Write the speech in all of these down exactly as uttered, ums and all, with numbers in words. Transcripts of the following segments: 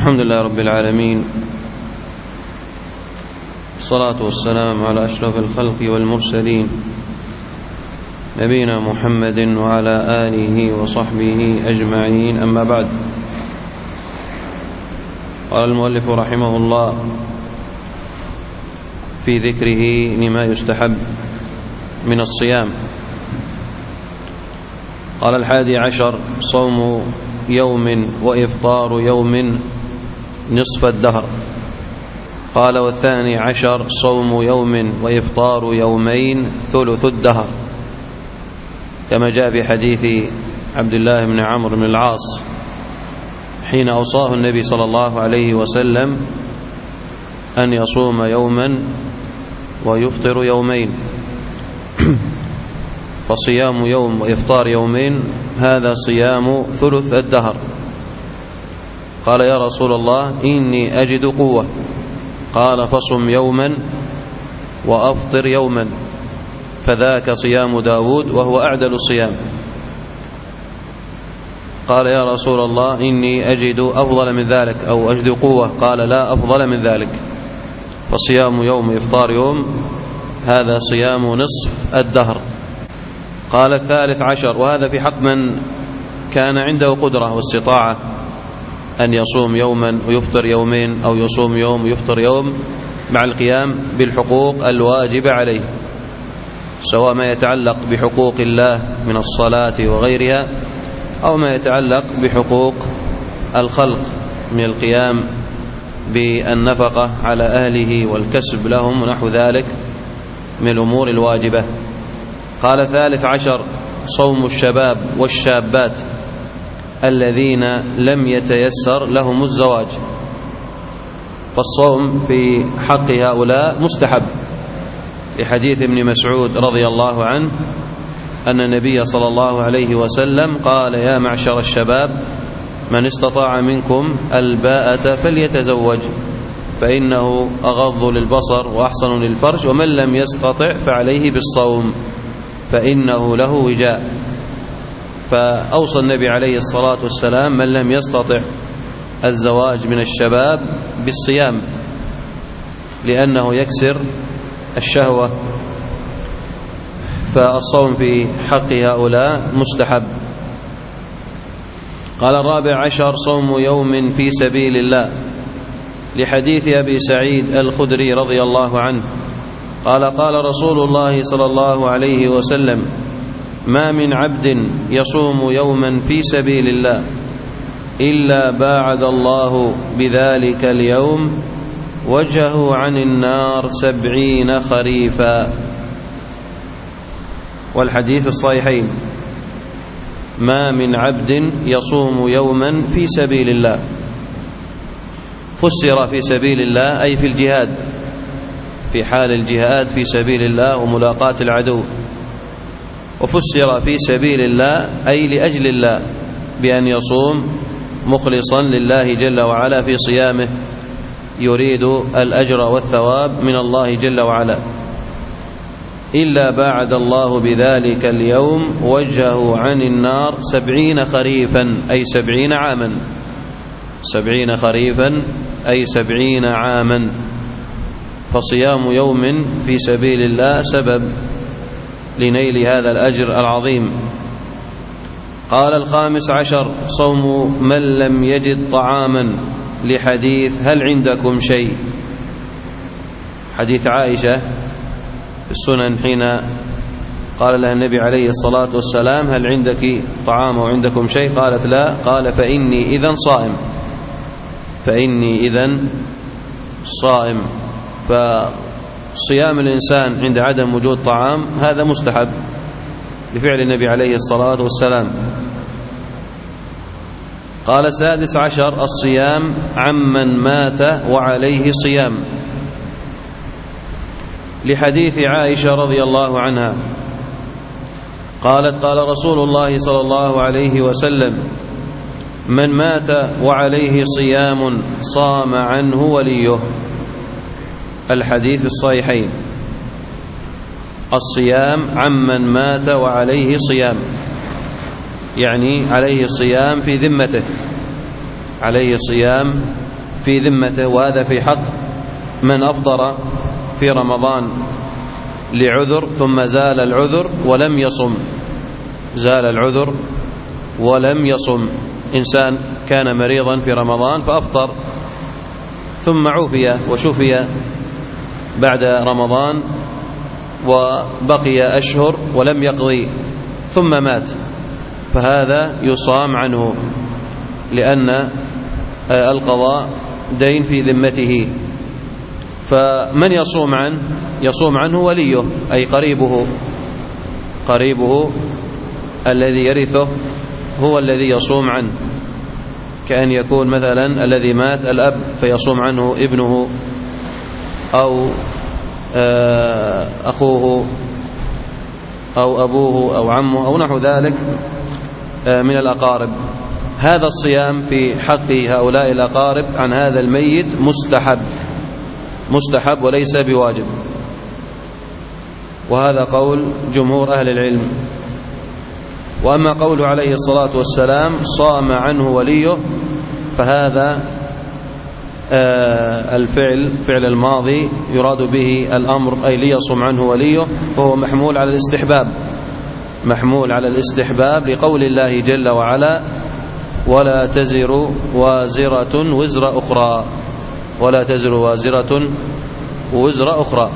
الحمد لله رب العالمين، الصلاة والسلام على أشرف الخلق والمرسلين نبينا محمد وعلى آله وصحبه أجمعين. أما بعد، قال المؤلف رحمه الله في ذكره لما يستحب من الصيام، قال: الحادي عشر صوم يوم وإفطار يوم نصف الدهر. قال: والثاني عشر صوم يوم وإفطار يومين ثلث الدهر، كما جاء في حديث عبد الله بن عمرو بن العاص حين أوصاه النبي صلى الله عليه وسلم أن يصوم يوما ويفطر يومين، فصيام يوم وإفطار يومين هذا صيام ثلث الدهر. قال: يا رسول الله إني أجد قوة. قال: فصم يوما وأفطر يوما، فذاك صيام داود وهو أعدل الصيام. قال: يا رسول الله إني أجد أفضل من ذلك أو أجد قوة. قال: لا أفضل من ذلك، فصيام يوم إفطار يوم هذا صيام نصف الدهر. قال: الثالث عشر، وهذا في حق من كان عنده قدرة واستطاعة أن يصوم يوما ويفطر يومين، أو يصوم يوم ويفطر يوم، مع القيام بالحقوق الواجبة عليه، سواء ما يتعلق بحقوق الله من الصلاة وغيرها، أو ما يتعلق بحقوق الخلق من القيام بالنفقة على أهله والكسب لهم ونحو ذلك من الأمور الواجبة. قال: ثالث عشر صوم الشباب والشابات الذين لم يتيسر لهم الزواج. فالصوم في حق هؤلاء مستحب، لحديث ابن مسعود رضي الله عنه أن النبي صلى الله عليه وسلم قال: يا معشر الشباب من استطاع منكم الباءة فليتزوج، فإنه أغض للبصر وأحسن للفرج، ومن لم يستطع فعليه بالصوم فإنه له وجاء. فأوصى النبي عليه الصلاة والسلام من لم يستطع الزواج من الشباب بالصيام، لأنه يكسر الشهوة، فالصوم في حق هؤلاء مستحب. قال: الرابع عشر صوم يوم في سبيل الله، لحديث أبي سعيد الخدري رضي الله عنه قال: قال رسول الله صلى الله عليه وسلم: ما من عبد يصوم يوما في سبيل الله إلا باعد الله بذلك اليوم وجهه عن النار سبعين خريفا. والحديث الصحيحين: ما من عبد يصوم يوما في سبيل الله. فسر في سبيل الله أي في الجهاد، في حال الجهاد في سبيل الله وملاقاة العدو. وفسر في سبيل الله أي لأجل الله، بأن يصوم مخلصا لله جل وعلا في صيامه، يريد الأجر والثواب من الله جل وعلا. إلا باعد الله بذلك اليوم وجهه عن النار سبعين خريفا أي سبعين عاما، سبعين خريفا أي سبعين عاما. فصيام يوم في سبيل الله سبب لنيل هذا الأجر العظيم. قال: الخامس عشر صوم من لم يجد طعاما، لحديث هل عندكم شيء، حديث عائشة في السنن حين قال لها النبي عليه الصلاة والسلام: هل عندك طعام وعندكم شيء؟ قالت: لا. قال: فإني إذن صائم، فإني إذن صائم. فصيام الإنسان عند عدم وجود طعام هذا مستحب لفعل النبي عليه الصلاة والسلام. قال: السادس عشر الصيام عمن مات وعليه صيام، لحديث عائشة رضي الله عنها قالت: قال رسول الله صلى الله عليه وسلم: من مات وعليه صيام صام عنه وليه. الحديث الصحيحين. الصيام عمن مات وعليه صيام، يعني عليه الصيام في ذمته، عليه صيام في ذمته، وهذا في حق من أفطر في رمضان لعذر ثم زال العذر ولم يصم، زال العذر ولم يصم. إنسان كان مريضا في رمضان فأفطر ثم عوفي وشفي بعد رمضان وبقي أشهر ولم يقضي ثم مات، فهذا يصام عنه لأن القضاء دين في ذمته. فمن يصوم عنه؟ يصوم عنه وليه، أي قريبه، قريبه الذي يرثه هو الذي يصوم عنه، كأن يكون مثلا الذي مات الأب فيصوم عنه ابنه أو أخوه أو أبوه أو عمه أو نحو ذلك من الأقارب. هذا الصيام في حق هؤلاء الأقارب عن هذا الميت مستحب، مستحب وليس بواجب، وهذا قول جمهور أهل العلم. وأما قوله عليه الصلاة والسلام صام عنه وليه، فهذا الفعل فعل الماضي يراد به الأمر، أي ليصم عنه وليه، وهو محمول على الاستحباب، محمول على الاستحباب لقول الله جل وعلا ولا تزر وازرة وزر أخرى، ولا تزر وازرة وزر أخرى.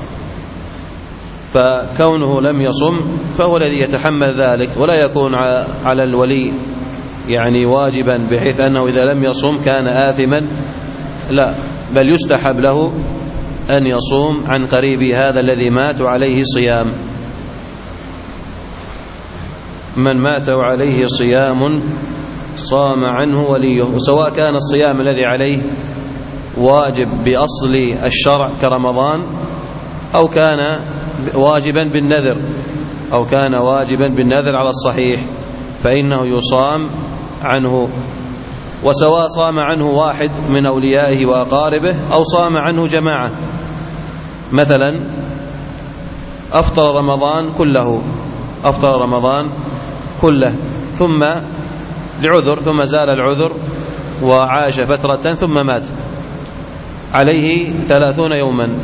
فكونه لم يصم فهو الذي يتحمل ذلك، ولا يكون على الولي يعني واجبا بحيث أنه إذا لم يصم كان آثما، لا، بل يستحب له أن يصوم عن قريب هذا الذي مات عليه صيام. من مات عليه صيام صام عنه وليه، وسواء كان الصيام الذي عليه واجب بأصل الشرع كرمضان أو كان واجبا بالنذر، أو كان واجبا بالنذر على الصحيح، فإنه يصام عنه. وسواء صام عنه واحد من أوليائه وأقاربه أو صام عنه جماعة، مثلا أفطر رمضان كله، أفطر رمضان كله ثم لعذر ثم زال العذر وعاش فترة ثم مات، عليه ثلاثون يوما،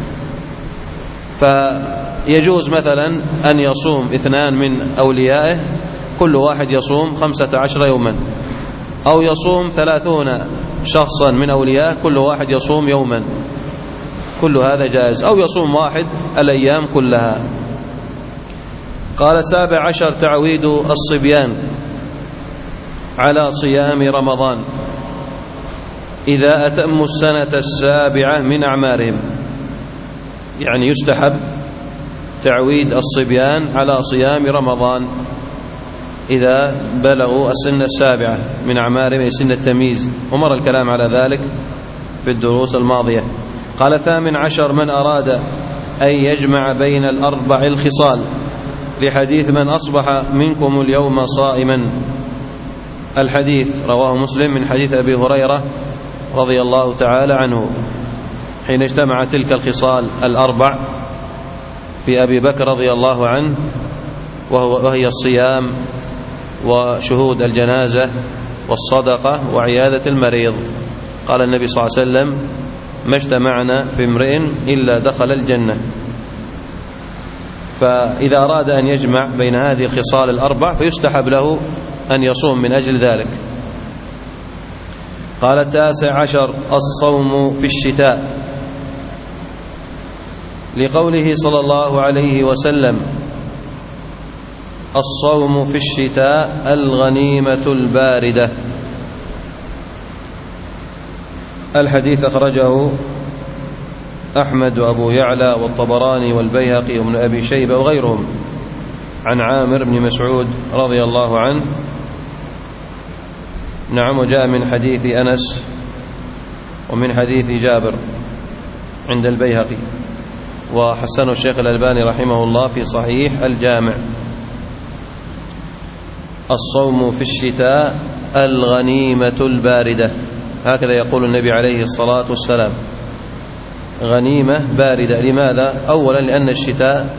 فيجوز مثلا أن يصوم اثنان من أوليائه كل واحد يصوم خمسة عشر يوما، أو يصوم ثلاثون شخصا من أوليائه كل واحد يصوم يوما، كل هذا جائز، أو يصوم واحد الأيام كلها. قال سابع عشر تعويد الصبيان على صيام رمضان إذا أتموا السنة السابعة من أعمارهم، يعني يستحب تعويد الصبيان على صيام رمضان إذا بلغوا السنة السابعة من أعمارهم، سن التمييز، ومر الكلام على ذلك في الدروس الماضية. قال ثامن عشر من أراد أن يجمع بين الأربع الخصال لحديث من أصبح منكم اليوم صائما، الحديث رواه مسلم من حديث أبي هريرة رضي الله تعالى عنه، حين اجتمع تلك الخصال الأربع في أبي بكر رضي الله عنه، وهو وهي الصيام وشهود الجنازة والصدقة وعيادة المريض. قال النبي صلى الله عليه وسلم ما اجتمعنا في امرئ إلا دخل الجنة. فإذا أراد أن يجمع بين هذه الخصال الأربع فيستحب له أن يصوم من أجل ذلك. قال التاسع عشر الصوم في الشتاء، لقوله صلى الله عليه وسلم الصوم في الشتاء الغنيمة الباردة. الحديث أخرجه أحمد وأبو يعلى والطبراني والبيهقي وابن أبي شيبة وغيرهم عن عامر بن مسعود رضي الله عنه. نعم، وجاء من حديث أنس ومن حديث جابر عند البيهقي، وحسنه الشيخ الألباني رحمه الله في صحيح الجامع. الصوم في الشتاء الغنيمة الباردة، هكذا يقول النبي عليه الصلاة والسلام، غنيمة باردة. لماذا؟ أولا لأن الشتاء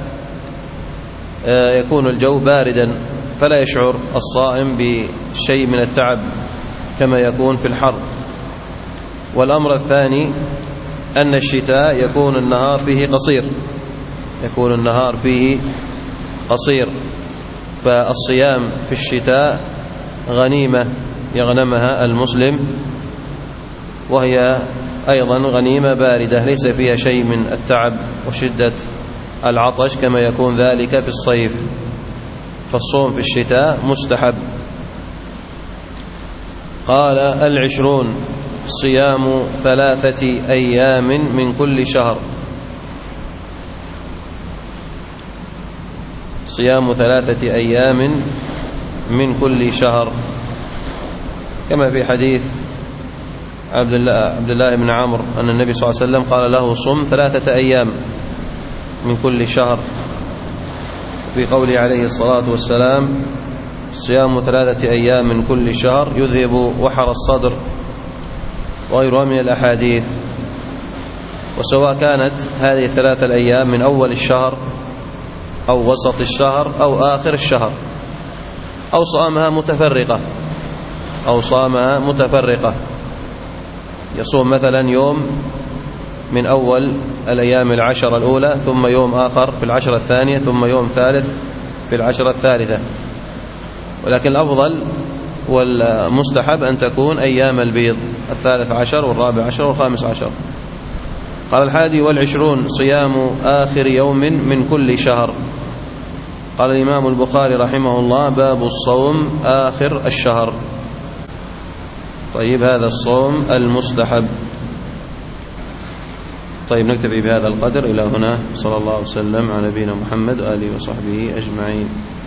يكون الجو باردا فلا يشعر الصائم بشيء من التعب كما يكون في الحر. والأمر الثاني أن الشتاء يكون النهار فيه قصير يكون النهار فيه قصير فالصيام في الشتاء غنيمة يغنمها المسلم، وهي أيضا غنيمة باردة ليس فيها شيء من التعب وشدة العطش كما يكون ذلك في الصيف، فالصوم في الشتاء مستحب. قال العشرون صيام ثلاثة أيام من كل شهر، صيام ثلاثة أيام من كل شهر كما في حديث عبد الله, عبد الله بن عمرو أن النبي صلى الله عليه وسلم قال له صم ثلاثة أيام من كل شهر، في قوله عليه الصلاة والسلام صيام ثلاثة أيام من كل شهر يذهب وحر الصدر وغيرها من الأحاديث. وسواء كانت هذه الثلاثة الأيام من أول الشهر أو وسط الشهر أو آخر الشهر أو صامها متفرقة أو صامها متفرقة يصوم مثلا يوم من أول الأيام العشر الأولى ثم يوم آخر في العشرة الثانية ثم يوم ثالث في العشرة الثالثة، ولكن الأفضل والمستحب أن تكون أيام البيض الثالث عشر والرابع عشر والخامس عشر. قال الحادي والعشرون صيام آخر يوم من كل شهر. قال الإمام البخاري رحمه الله باب الصوم آخر الشهر. طيب هذا الصوم المستحب. طيب نكتفي بهذا القدر إلى هنا. صلى الله وسلم على نبينا محمد وآله وصحبه أجمعين.